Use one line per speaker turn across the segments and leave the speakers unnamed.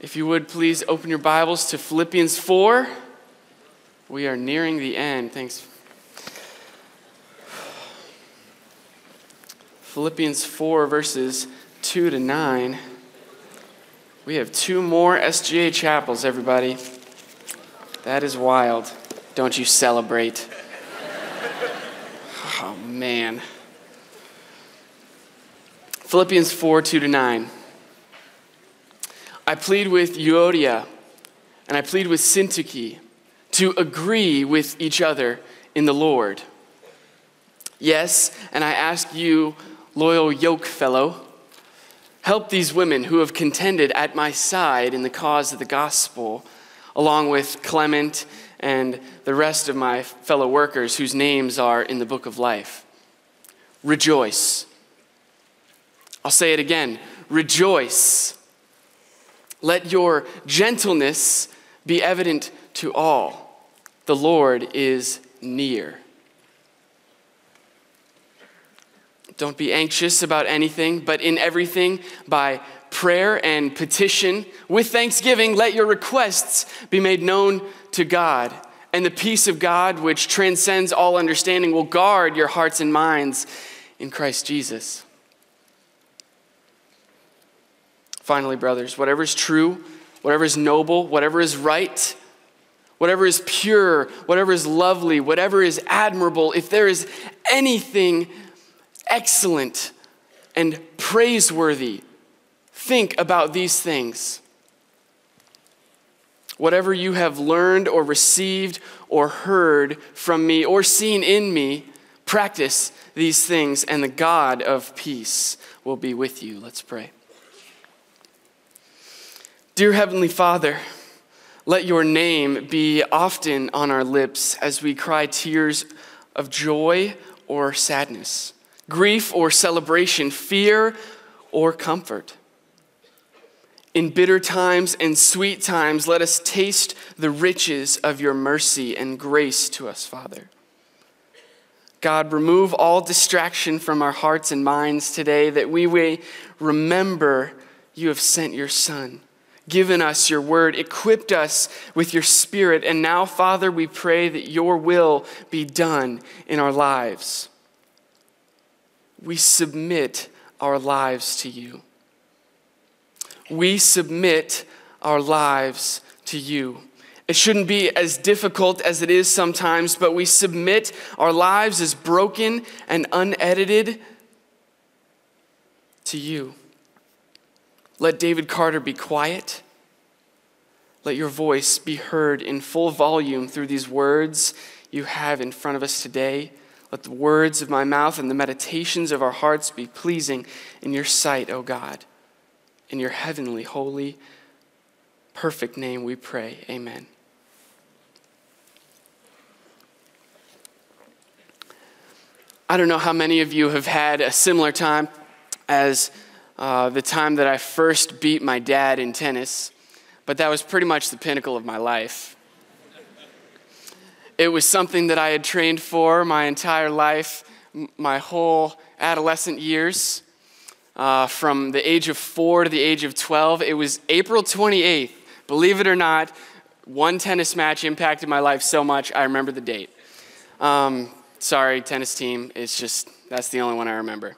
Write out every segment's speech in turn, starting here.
If you would, please open your Bibles to Philippians 4. We are nearing the end. Thanks. Philippians 4, verses 2 to 9. We have 2 more SGA chapels, everybody. That is wild. Don't you celebrate? Oh, man. Philippians 4, 2 to 9. I plead with Euodia and I plead with Syntyche to agree with each other in the Lord. Yes, and I ask you, loyal yoke fellow, help these women who have contended at my side in the cause of the gospel, along with Clement and the rest of my fellow workers whose names are in the book of life. Rejoice. I'll say it again. Rejoice. Let your gentleness be evident to all. The Lord is near. Don't be anxious about anything, but in everything, by prayer and petition, with thanksgiving, let your requests be made known to God. And the peace of God, which transcends all understanding, will guard your hearts and minds in Christ Jesus. Finally, brothers, whatever is true, whatever is noble, whatever is right, whatever is pure, whatever is lovely, whatever is admirable, if there is anything excellent and praiseworthy, think about these things. Whatever you have learned or received or heard from me or seen in me, practice these things, and the God of peace will be with you. Let's pray. Dear Heavenly Father, let your name be often on our lips as we cry tears of joy or sadness, grief or celebration, fear or comfort. In bitter times and sweet times, let us taste the riches of your mercy and grace to us, Father. God, remove all distraction from our hearts and minds today, that we may remember you have sent your Son, given us your word, equipped us with your Spirit, and now, Father, we pray that your will be done in our lives. We submit our lives to you. We submit our lives to you. It shouldn't be as difficult as it is sometimes, but we submit our lives as broken and unedited to you. Let David Carter be quiet. Let your voice be heard in full volume through these words you have in front of us today. Let the words of my mouth and the meditations of our hearts be pleasing in your sight, O God. In your heavenly, holy, perfect name we pray. Amen. I don't know how many of you have had a similar time as the time that I first beat my dad in tennis, but that was pretty much the pinnacle of my life. It was something that I had trained for my entire life, my whole adolescent years, from the age of 4 to the age of 12. It was April 28th. Believe it or not, one tennis match impacted my life so much, I remember the date. Sorry, tennis team. It's just, that's the only one I remember.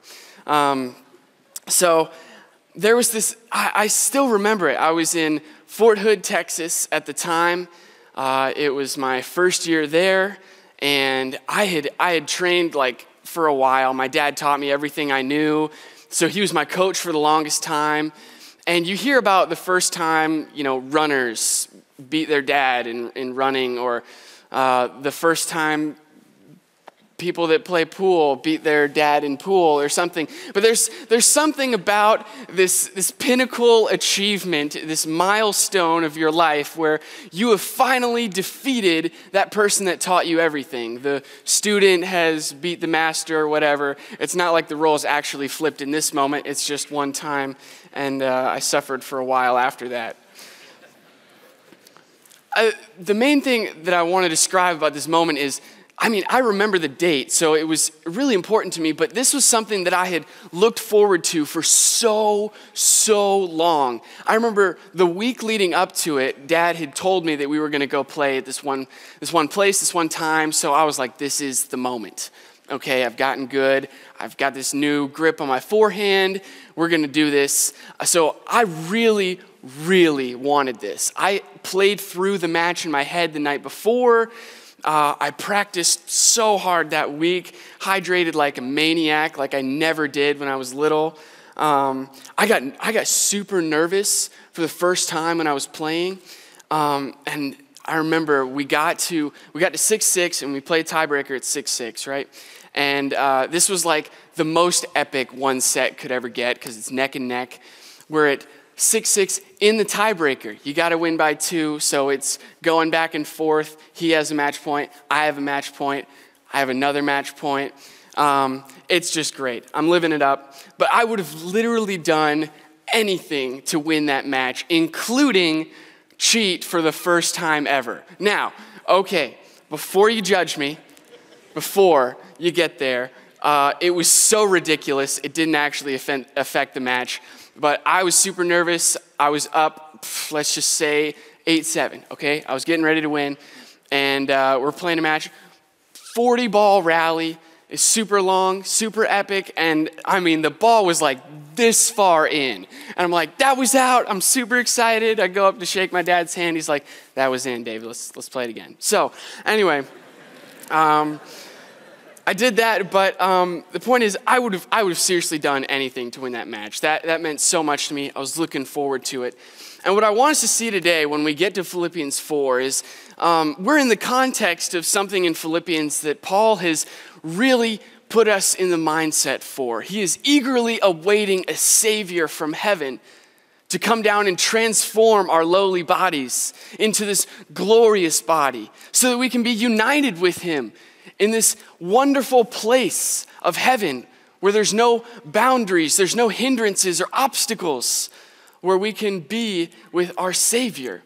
So there was this, I still remember it. I was in Fort Hood, Texas at the time. It was my first year there, and I had trained like for a while. My dad taught me everything I knew, so he was my coach for the longest time. And you hear about the first time, runners beat their dad in running, or the first time people that play pool beat their dad in pool or something. But there's something about this pinnacle achievement, this milestone of your life where you have finally defeated that person that taught you everything. The student has beat the master or whatever. It's not like the roles actually flipped in this moment. It's just one time, and I suffered for a while after that. The main thing that I want to describe about this moment is I remember the date, so it was really important to me, but this was something that I had looked forward to for so long. I remember the week leading up to it, Dad had told me that we were gonna go play at this one place, this one time, so I was like, this is the moment. Okay, I've gotten good. I've got this new grip on my forehand. We're gonna do this. So I really wanted this. I played through the match in my head the night before. I practiced so hard that week, hydrated like a maniac, like I never did when I was little. I got super nervous for the first time when I was playing, and I remember we got to 6-6 and we played tiebreaker at 6-6, right? And this was like the most epic one set could ever get because it's neck and neck. We're at 6-6 in the tiebreaker. You got to win by 2, so it's going back and forth. He has a match point. I have a match point. I have another match point. It's just great. I'm living it up. But I would have literally done anything to win that match, including cheat for the first time ever. Now, okay, before you judge me, before you get there, it was so ridiculous, it didn't actually affect the match. But I was super nervous. I was up, let's just say 8-7, okay? I was getting ready to win, and we're playing a match. 40-ball rally is super long, super epic, and the ball was like this far in. And I'm like, that was out. I'm super excited. I go up to shake my dad's hand. He's like, that was in, David. Let's play it again. So anyway, I did that, but the point is, I would have seriously done anything to win that match. That meant so much to me. I was looking forward to it. And what I want us to see today when we get to Philippians 4 is we're in the context of something in Philippians that Paul has really put us in the mindset for. He is eagerly awaiting a Savior from heaven to come down and transform our lowly bodies into this glorious body so that we can be united with him in this wonderful place of heaven where there's no boundaries, there's no hindrances or obstacles, where we can be with our Savior.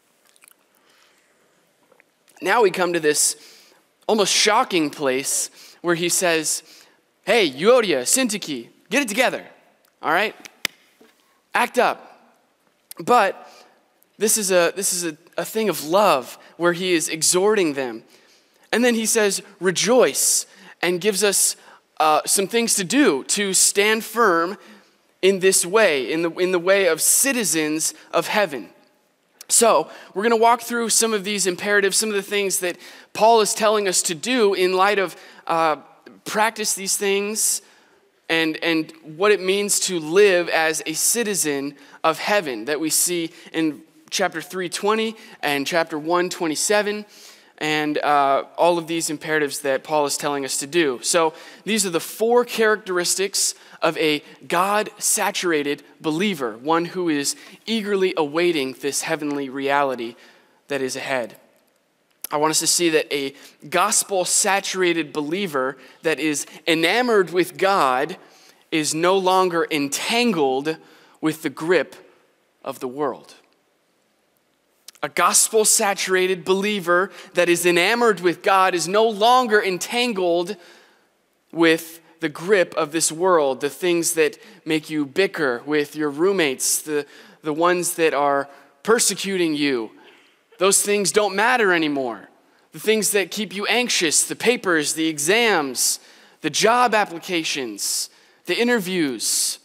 Now we come to this almost shocking place where he says, hey, Euodia, Syntyche, get it together, all right? Act up. But this is a thing of love where he is exhorting them. And then he says, rejoice, and gives us some things to do to stand firm in this way, in the way of citizens of heaven. So we're going to walk through some of these imperatives, some of the things that Paul is telling us to do in light of practice these things and what it means to live as a citizen of heaven that we see in chapter 3:20 and chapter 1:27. And all of these imperatives that Paul is telling us to do. So these are the 4 characteristics of a God-saturated believer, one who is eagerly awaiting this heavenly reality that is ahead. I want us to see that a gospel-saturated believer that is enamored with God is no longer entangled with the grip of the world. A gospel-saturated believer that is enamored with God is no longer entangled with the grip of this world, the things that make you bicker with your roommates, the ones that are persecuting you. Those things don't matter anymore. The things that keep you anxious, the papers, the exams, the job applications, the interviews,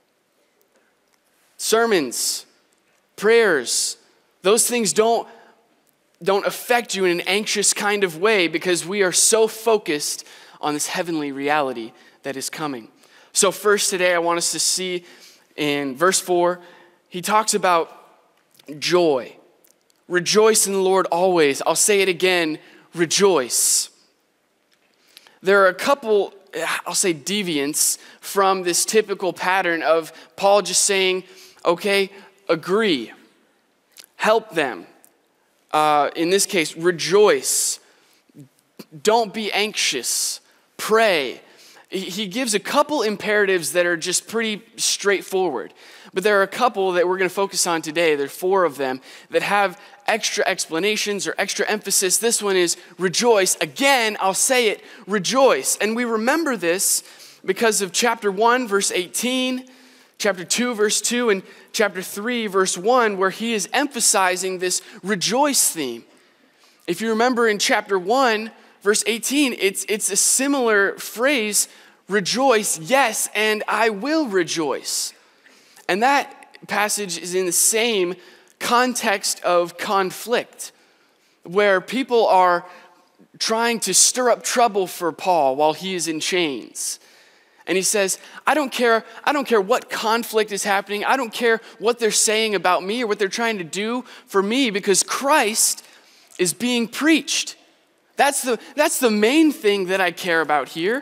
sermons, prayers, those things don't affect you in an anxious kind of way because we are so focused on this heavenly reality that is coming. So first today, I want us to see in verse 4, he talks about joy. Rejoice in the Lord always. I'll say it again, rejoice. There are a couple, I'll say, deviants from this typical pattern of Paul just saying, okay, agree. Help them. In this case, rejoice. Don't be anxious. Pray. he gives a couple imperatives that are just pretty straightforward. But there are a couple that we're going to focus on today. There are 4 of them that have extra explanations or extra emphasis. This one is rejoice. Again, I'll say it, rejoice. And we remember this because of chapter 1, verse 18, chapter 2, verse 2, and chapter 3, verse 1, where he is emphasizing this rejoice theme. If you remember in chapter 1, verse 18, it's a similar phrase, rejoice, yes, and I will rejoice. And that passage is in the same context of conflict, where people are trying to stir up trouble for Paul while he is in chains. And he says, I don't care what conflict is happening. I don't care what they're saying about me or what they're trying to do for me, because Christ is being preached. That's the main thing that I care about here.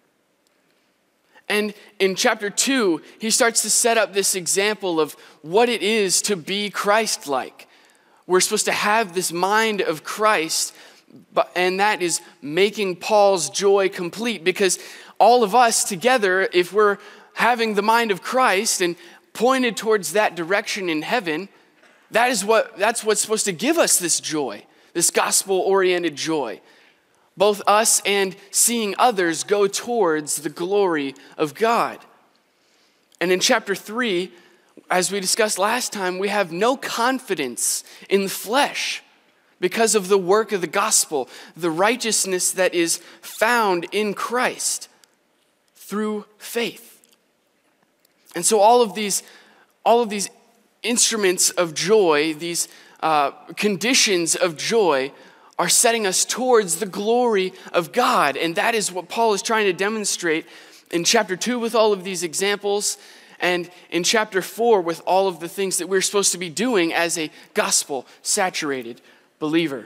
And in chapter 2, he starts to set up this example of what it is to be Christ-like. We're supposed to have this mind of Christ, and that is making Paul's joy complete, because all of us together, if we're having the mind of Christ and pointed towards that direction in heaven, that's what's supposed to give us this joy, this gospel-oriented joy. Both us and seeing others go towards the glory of God. And in chapter 3, as we discussed last time, we have no confidence in the flesh because of the work of the gospel, the righteousness that is found in Christ through faith. And so all of these instruments of joy, these conditions of joy, are setting us towards the glory of God. And that is what Paul is trying to demonstrate in chapter 2 with all of these examples, and in chapter 4 with all of the things that we're supposed to be doing as a gospel-saturated believer.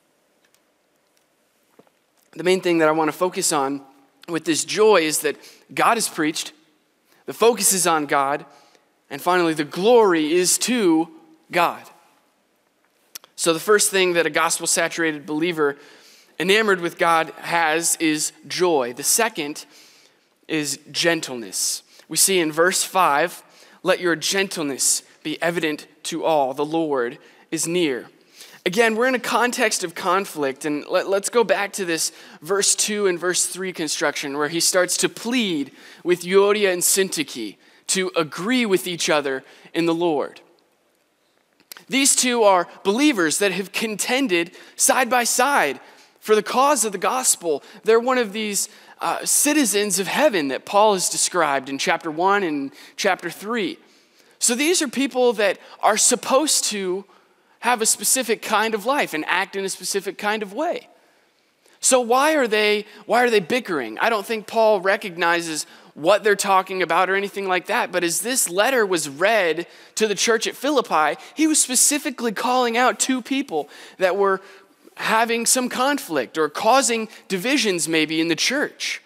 The main thing that I want to focus on with this joy is that God is preached, the focus is on God, and finally the glory is to God. So the first thing that a gospel-saturated believer enamored with God has is joy. The second is gentleness. We see in verse 5, let your gentleness be evident to all. The Lord is near. Again, we're in a context of conflict, and let's go back to this verse 2 and verse 3 construction where he starts to plead with Euodia and Syntyche to agree with each other in the Lord. These two are believers that have contended side by side for the cause of the gospel. They're one of these citizens of heaven that Paul has described in chapter 1 and chapter 3. So these are people that are supposed to have a specific kind of life and act in a specific kind of way. So why are they bickering? I don't think Paul recognizes what they're talking about or anything like that. But as this letter was read to the church at Philippi, he was specifically calling out 2 people that were having some conflict or causing divisions maybe in the church.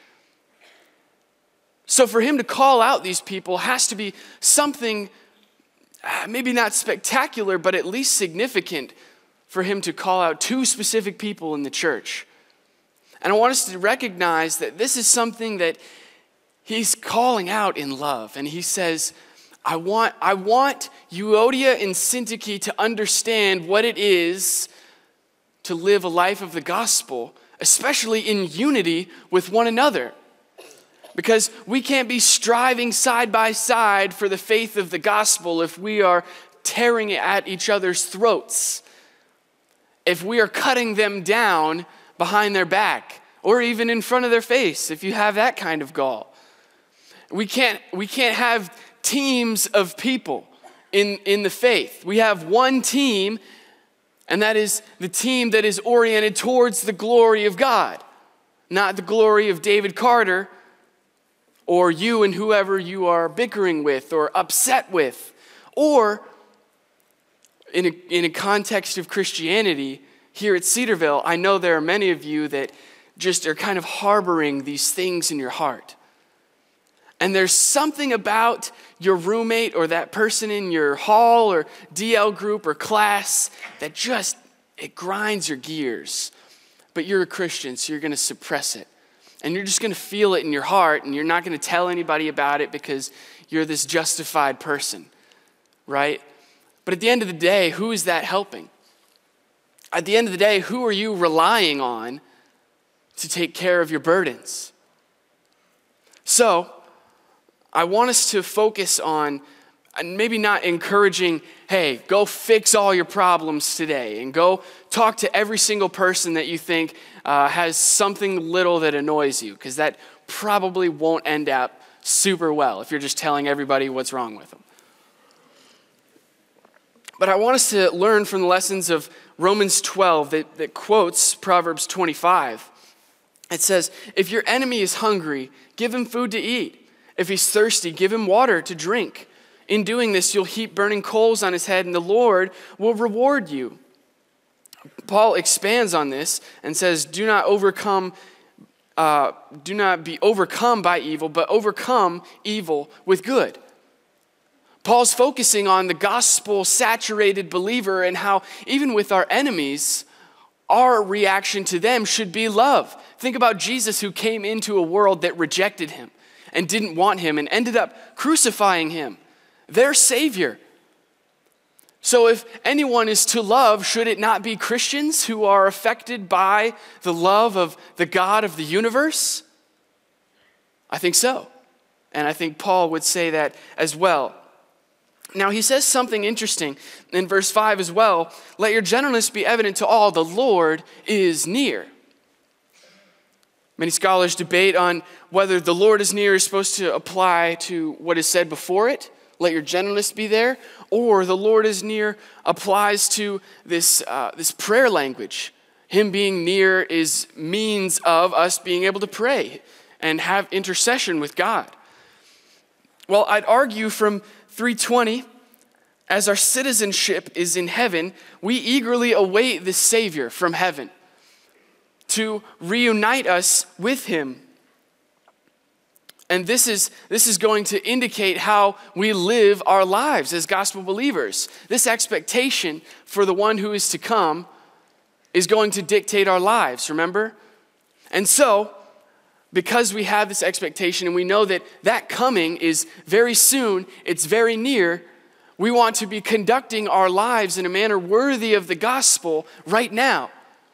So for him to call out these people has to be something maybe not spectacular, but at least significant for him to call out 2 specific people in the church. And I want us to recognize that this is something that he's calling out in love. And he says, I want Euodia and Syntyche to understand what it is to live a life of the gospel, especially in unity with one another. Because we can't be striving side by side for the faith of the gospel if we are tearing at each other's throats, if we are cutting them down behind their back, or even in front of their face, if you have that kind of gall. We can't have teams of people in the faith. We have one team, and that is the team that is oriented towards the glory of God, not the glory of David Carter or you and whoever you are bickering with or upset with. Or in a context of Christianity, here at Cedarville, I know there are many of you that just are kind of harboring these things in your heart. And there's something about your roommate or that person in your hall or DL group or class that just, it grinds your gears. But you're a Christian, so you're going to suppress it. And you're just going to feel it in your heart, and you're not going to tell anybody about it because you're this justified person, right? But at the end of the day, who is that helping? At the end of the day, who are you relying on to take care of your burdens? So, I want us to focus on, and maybe not encouraging, hey, go fix all your problems today and go talk to every single person that you think has something little that annoys you, because that probably won't end up super well if you're just telling everybody what's wrong with them. But I want us to learn from the lessons of Romans 12 that quotes Proverbs 25. It says, if your enemy is hungry, give him food to eat. If he's thirsty, give him water to drink. In doing this, you'll heap burning coals on his head, and the Lord will reward you. Paul expands on this and says, do not be overcome by evil, but overcome evil with good. Paul's focusing on the gospel-saturated believer and how even with our enemies, our reaction to them should be love. Think about Jesus, who came into a world that rejected him and didn't want him and ended up crucifying him, their Savior. So if anyone is to love, should it not be Christians who are affected by the love of the God of the universe? I think so. And I think Paul would say that as well. Now he says something interesting in verse 5 as well. Let your gentleness be evident to all, the Lord is near. Many scholars debate on whether the Lord is near is supposed to apply to what is said before it, let your gentleness be there, or the Lord is near applies to this prayer language. Him being near is means of us being able to pray and have intercession with God. Well, I'd argue from 3:20, as our citizenship is in heaven, we eagerly await the Savior from heaven to reunite us with him. And this is going to indicate how we live our lives as gospel believers. This expectation for the one who is to come is going to dictate our lives, remember? And so, because we have this expectation and we know that that coming is very soon, it's very near, we want to be conducting our lives in a manner worthy of the gospel right now.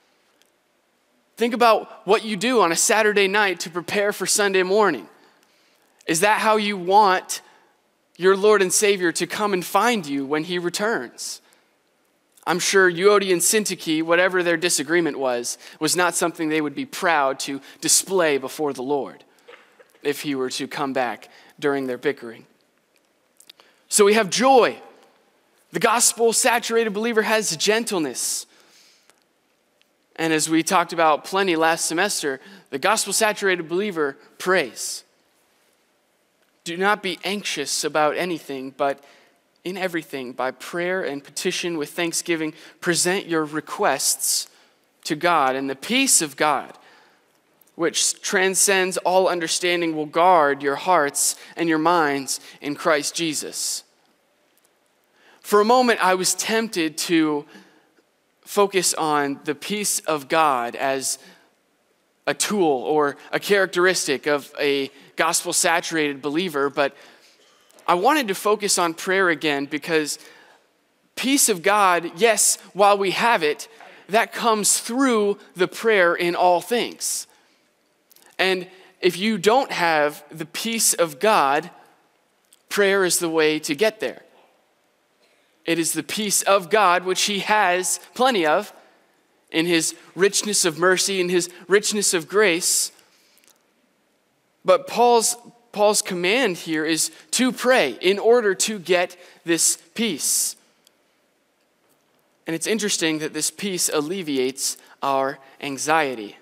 Think about what you do on a Saturday night to prepare for Sunday morning. Is that how you want your Lord and Savior to come and find you when he returns? I'm sure Euodia and Syntyche, whatever their disagreement was not something they would be proud to display before the Lord if he were to come back during their bickering. So we have joy. The gospel-saturated believer has gentleness. And as we talked about plenty last semester, the gospel-saturated believer prays. Do not be anxious about anything, but in everything, by prayer and petition with thanksgiving, present your requests to God, and the peace of God, which transcends all understanding, will guard your hearts and your minds in Christ Jesus. For a moment, I was tempted to focus on the peace of God as a tool or a characteristic of a gospel-saturated believer, but I wanted to focus on prayer again because peace of God, yes, while we have it, that comes through the prayer in all things. And if you don't have the peace of God, prayer is the way to get there. It is the peace of God, which he has plenty of in his richness of mercy, in his richness of grace. But Paul's command here is to pray in order to get this peace. And it's interesting that this peace alleviates our anxiety.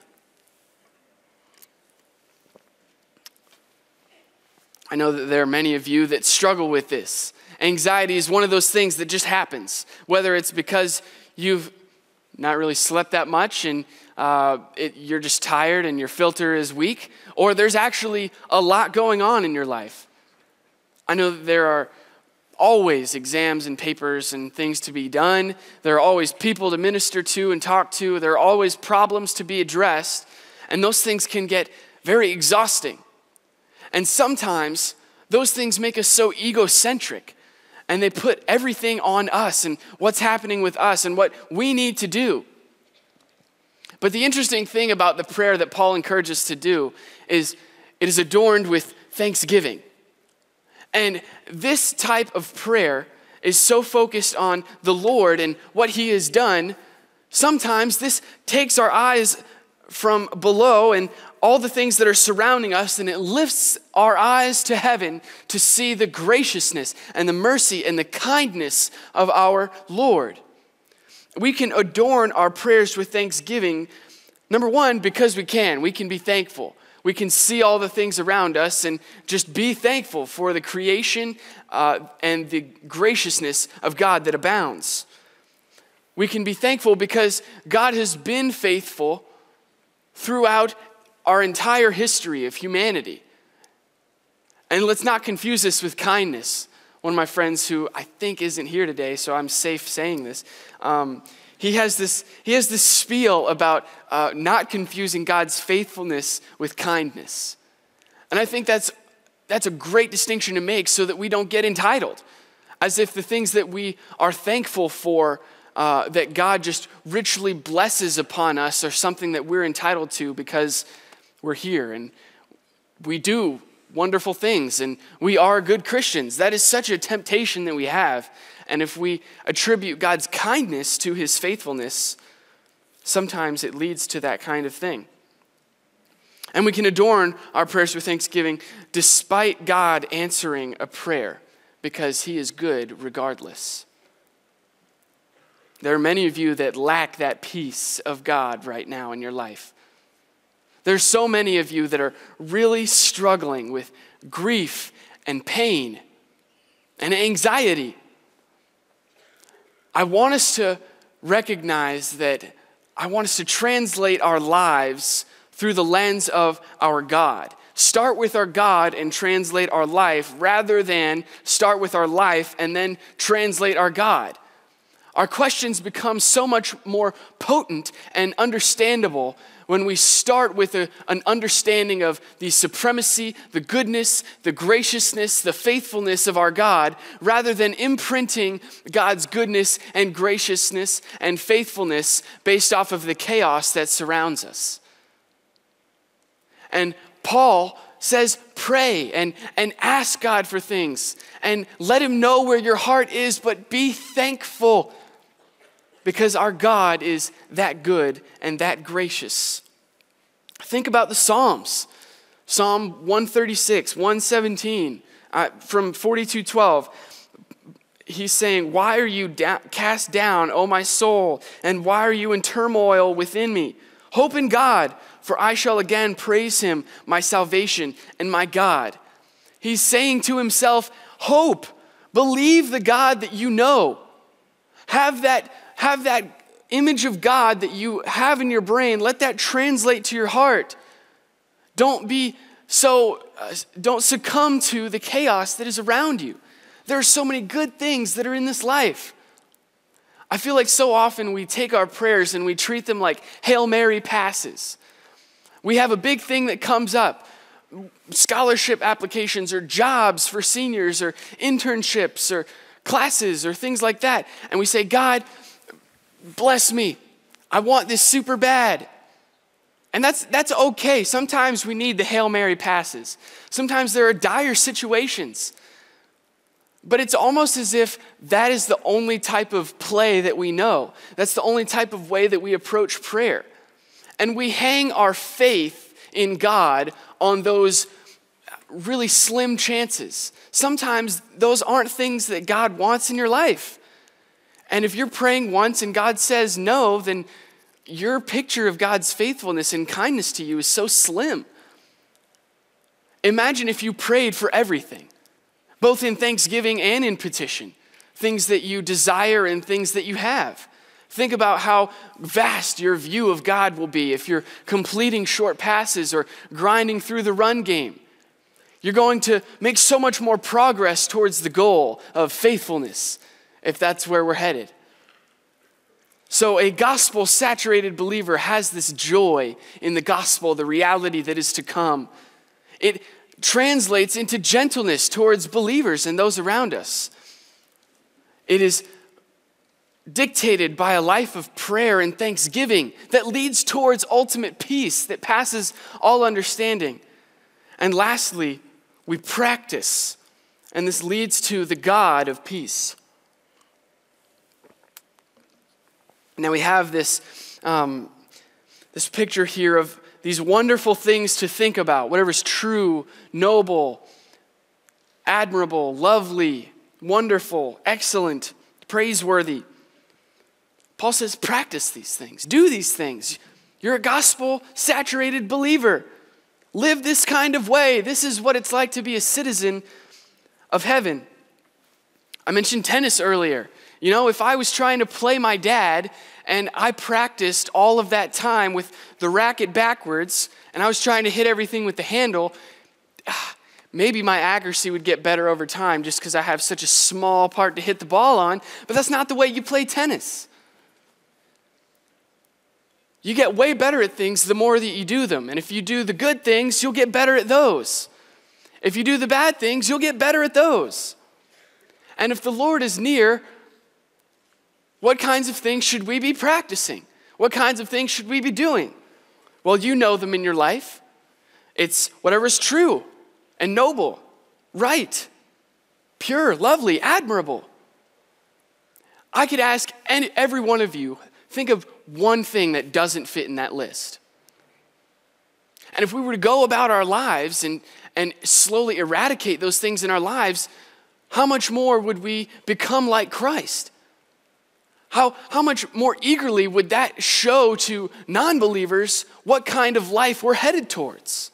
I know that there are many of you that struggle with this. Anxiety is one of those things that just happens, whether it's because you've not really slept that much and you're just tired and your filter is weak, or there's actually a lot going on in your life. I know that there are always exams and papers and things to be done. There are always people to minister to and talk to. There are always problems to be addressed. And those things can get very exhausting. And sometimes those things make us so egocentric, and they put everything on us and what's happening with us and what we need to do. But the interesting thing about the prayer that Paul encourages us to do is it is adorned with thanksgiving. And this type of prayer is so focused on the Lord and what he has done. Sometimes this takes our eyes from below and all the things that are surrounding us, and it lifts our eyes to heaven to see the graciousness and the mercy and the kindness of our Lord. We can adorn our prayers with thanksgiving, number one, because we can. We can be thankful. We can see all the things around us and just be thankful for the creation and the graciousness of God that abounds. We can be thankful because God has been faithful throughout our entire history of humanity. And let's not confuse this with kindness. One of my friends who I think isn't here today, so I'm safe saying this, he has this spiel about not confusing God's faithfulness with kindness. And I think that's a great distinction to make so that we don't get entitled, as if the things that we are thankful for, that God just richly blesses upon us, are something that we're entitled to because we're here and we do wonderful things and we are good Christians. That is such a temptation that we have. And if we attribute God's kindness to his faithfulness, sometimes it leads to that kind of thing. And we can adorn our prayers with thanksgiving despite God answering a prayer, because he is good regardless. There are many of you that lack that peace of God right now in your life. There's so many of you that are really struggling with grief and pain and anxiety. I want us to recognize that I want us to translate our lives through the lens of our God. Start with our God and translate our life, rather than start with our life and then translate our God. Our questions become so much more potent and understandable when we start with an understanding of the supremacy, the goodness, the graciousness, the faithfulness of our God, rather than imprinting God's goodness and graciousness and faithfulness based off of the chaos that surrounds us. And Paul says, pray and ask God for things and let him know where your heart is, but be thankful, because our God is that good and that gracious. Think about the Psalms. Psalm 136, 117, from 42:12. He's saying, why are you cast down, O my soul, and why are you in turmoil within me? Hope in God, for I shall again praise him, my salvation and my God. He's saying to himself, hope, believe the God that you know. Have that image of God that you have in your brain. Let that translate to your heart. Don't succumb to the chaos that is around you. There are so many good things that are in this life. I feel like so often we take our prayers and we treat them like Hail Mary passes. We have a big thing that comes up, scholarship applications or jobs for seniors or internships or classes or things like that. And we say, God, bless me. I want this super bad. And that's okay. Sometimes we need the Hail Mary passes. Sometimes there are dire situations. But it's almost as if that is the only type of play that we know. That's the only type of way that we approach prayer. And we hang our faith in God on those really slim chances. Sometimes those aren't things that God wants in your life. And if you're praying once and God says no, then your picture of God's faithfulness and kindness to you is so slim. Imagine if you prayed for everything, both in thanksgiving and in petition, things that you desire and things that you have. Think about how vast your view of God will be if you're completing short passes or grinding through the run game. You're going to make so much more progress towards the goal of faithfulness if that's where we're headed. So a gospel-saturated believer has this joy in the gospel, the reality that is to come. It translates into gentleness towards believers and those around us. It is dictated by a life of prayer and thanksgiving that leads towards ultimate peace that passes all understanding. And lastly, we practice, and this leads to the God of peace. Now we have this picture here of these wonderful things to think about, whatever's true, noble, admirable, lovely, wonderful, excellent, praiseworthy. Paul says, practice these things. Do these things. You're a gospel-saturated believer. Live this kind of way. This is what it's like to be a citizen of heaven. I mentioned tennis earlier. You know, if I was trying to play my dad and I practiced all of that time with the racket backwards and I was trying to hit everything with the handle, maybe my accuracy would get better over time just because I have such a small part to hit the ball on, but that's not the way you play tennis. You get way better at things the more that you do them. And if you do the good things, you'll get better at those. If you do the bad things, you'll get better at those. And if the Lord is near, what kinds of things should we be practicing? What kinds of things should we be doing? Well, you know them in your life. It's whatever's true and noble, right, pure, lovely, admirable. I could ask every one of you, think of one thing that doesn't fit in that list. And if we were to go about our lives and slowly eradicate those things in our lives, how much more would we become like Christ? How much more eagerly would that show to non-believers what kind of life we're headed towards?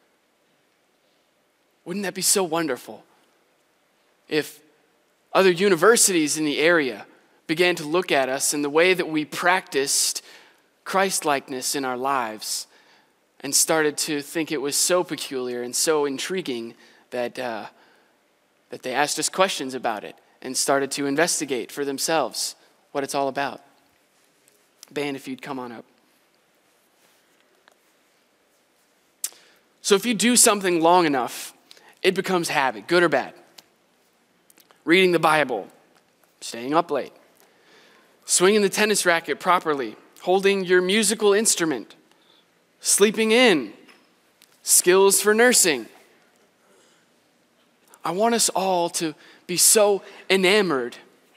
Wouldn't that be so wonderful if other universities in the area began to look at us and the way that we practiced Christ-likeness in our lives and started to think it was so peculiar and so intriguing that they asked us questions about it and started to investigate for themselves what it's all about. Band, if you'd come on up. So if you do something long enough, it becomes habit, good or bad. Reading the Bible, staying up late, swinging the tennis racket properly, holding your musical instrument, sleeping in, skills for nursing. I want us all to be so enamored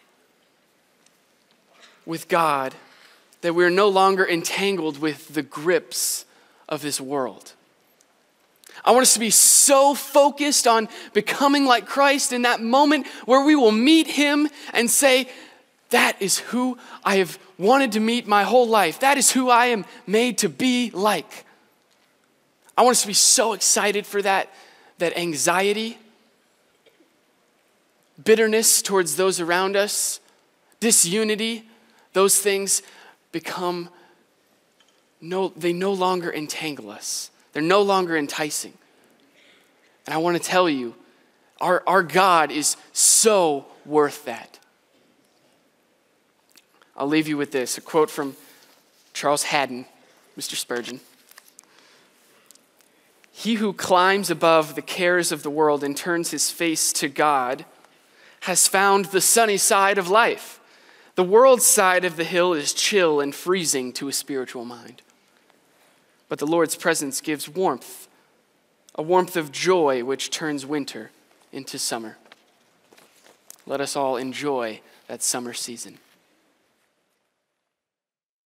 with God that we're no longer entangled with the grips of this world. I want us to be so focused on becoming like Christ in that moment where we will meet him and say, that is who I have wanted to meet my whole life. That is who I am made to be like. I want us to be so excited for that anxiety, bitterness towards those around us, disunity, those things they no longer entangle us. They're no longer enticing. And I want to tell you, our God is so worth that. I'll leave you with this, a quote from Charles Haddon, Mr. Spurgeon. He who climbs above the cares of the world and turns his face to God has found the sunny side of life. The world's side of the hill is chill and freezing to a spiritual mind. But the Lord's presence gives warmth, a warmth of joy which turns winter into summer. Let us all enjoy that summer season.